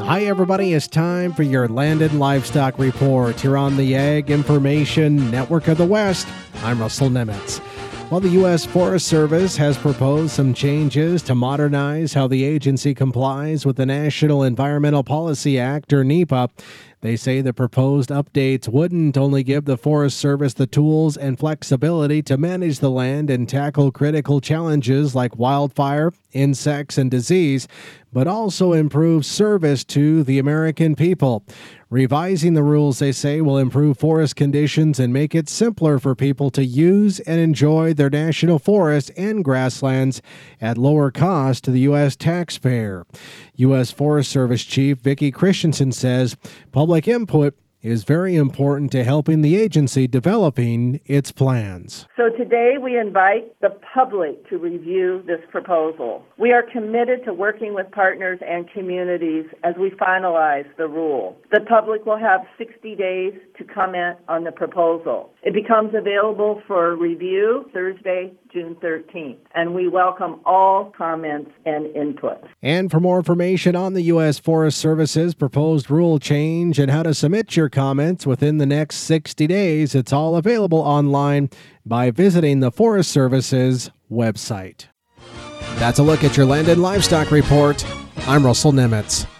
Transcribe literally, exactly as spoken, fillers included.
Hi, everybody. It's time for your Land and Livestock Report here on the Ag Information Network of the West. I'm Russell Nemitz. Well, the U S Forest Service has proposed some changes to modernize how the agency complies with the National Environmental Policy Act, or NEPA. They say the proposed updates wouldn't only give the Forest Service the tools and flexibility to manage the land and tackle critical challenges like wildfire, insects, and disease, but also improve service to the American people. Revising the rules, they say, will improve forest conditions and make it simpler for people to use and enjoy their national forests and grasslands at lower cost to the U S taxpayer. U S Forest Service Chief Vicki Christensen says public input is very important to helping the agency developing its plans. So today we invite the public to review this proposal. We are committed to working with partners and communities as we finalize the rule. The public will have sixty days to comment on the proposal. It becomes available for review Thursday, June thirteenth, and we welcome all comments and input. And for more information on the U S Forest Service's proposed rule change and how to submit your comments within the next sixty days, it's all available online by visiting the Forest Service's website. That's a look at your Land and Livestock Report. I'm Russell Nemitz.